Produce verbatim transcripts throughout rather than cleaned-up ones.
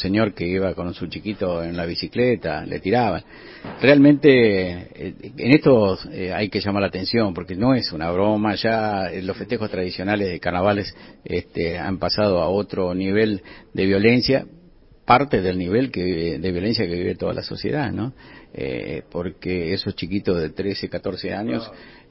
señor que iba con su chiquito en la bicicleta, le tiraban. Realmente eh, en esto eh, hay que llamar la atención porque no es una broma, ya los festejos tradicionales de carnavales este, han pasado a otro nivel de violencia, parte del nivel que vive, de violencia que vive toda la sociedad, ¿no? Eh, porque esos chiquitos de trece, catorce años,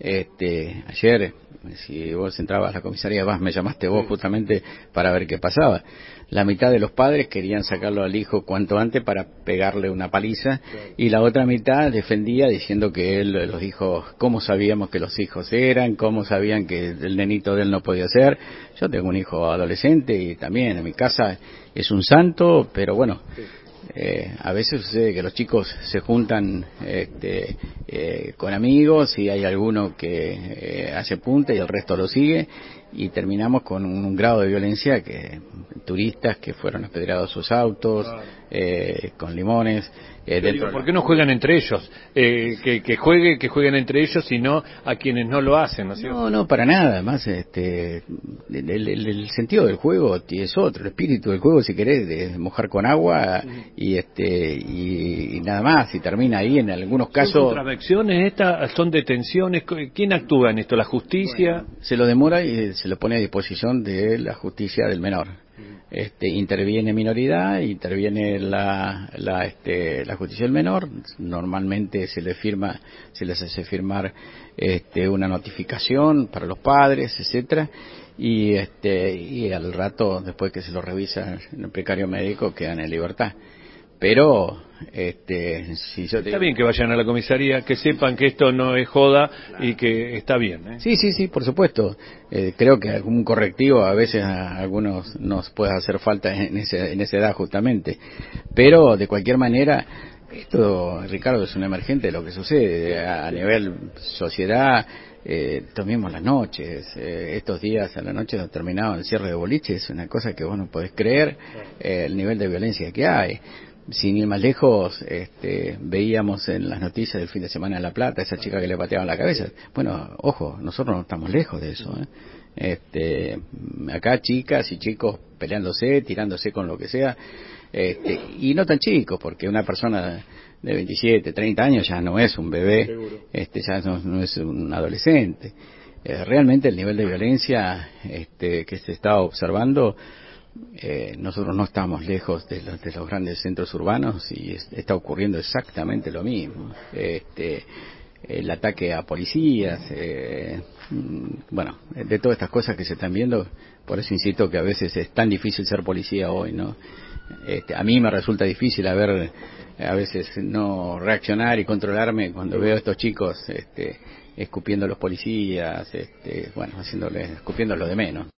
este, ayer, si vos entrabas a la comisaría, vas, me llamaste vos justamente para ver qué pasaba. La mitad de los padres querían sacarlo al hijo cuanto antes para pegarle una paliza y la otra mitad defendía diciendo que él, los hijos, cómo sabíamos que los hijos eran, cómo sabían que el nenito de él no podía ser. Yo tengo un hijo adolescente y también en mi casa es un santo, pero bueno, eh, a veces sucede que los chicos se juntan este, eh, con amigos y hay alguno que eh, hace punta y el resto lo sigue y terminamos con un, un grado de violencia que turistas que fueron apedreados sus autos eh, con limones eh, dentro digo, ¿por qué no juegan entre ellos? Eh, que, que juegue, que jueguen entre ellos y no a quienes no lo hacen, ¿no es cierto? No, no, para nada, además este, el, el, el sentido del juego es otro, el espíritu del juego si querés es mojar con agua y este y, y nada más, y termina ahí en algunos casos. ¿Son contravenciones estas? ¿Son detenciones? ¿Quién actúa en esto? ¿La justicia? Bueno, se lo demora y se lo pone a disposición de la justicia del menor. Este, interviene minoridad, interviene la, la, este, la justicia del menor, normalmente se le firma, se les hace firmar este, una notificación para los padres, etcétera, y este, y al rato, después que se lo revisa en el precario médico, quedan en libertad. Pero, este, si yo te está bien que vayan a la comisaría, que sepan que esto no es joda y que está bien, ¿eh? Sí, sí, sí, por supuesto. Eh, creo que algún correctivo a veces a algunos nos puede hacer falta en, ese, en esa edad justamente. Pero, de cualquier manera, esto, Ricardo, es un emergente de lo que sucede a, a nivel sociedad. Eh, tomemos las noches, eh, estos días a la noche terminado el cierre de boliches, es una cosa que vos no podés creer, eh, el nivel de violencia que hay. Sin ir más lejos, este, veíamos en las noticias del fin de semana en La Plata, esa chica que le pateaban la cabeza. Bueno, ojo, nosotros no estamos lejos de eso, ¿eh? Este, acá chicas y chicos peleándose, tirándose con lo que sea, este, y no tan chicos, porque una persona de veintisiete, treinta años ya no es un bebé, este, ya no, no es un adolescente. Eh, realmente el nivel de violencia este, que se está observando, Eh, nosotros no estamos lejos de los, de los grandes centros urbanos y es, está ocurriendo exactamente lo mismo. Este, el ataque a policías, eh, bueno, de todas estas cosas que se están viendo, por eso insisto que a veces es tan difícil ser policía hoy, ¿no? Este, a mí me resulta difícil a ver, a veces no reaccionar y controlarme cuando veo a estos chicos este, escupiendo a los policías, este, bueno, haciéndole, escupiendo lo de menos.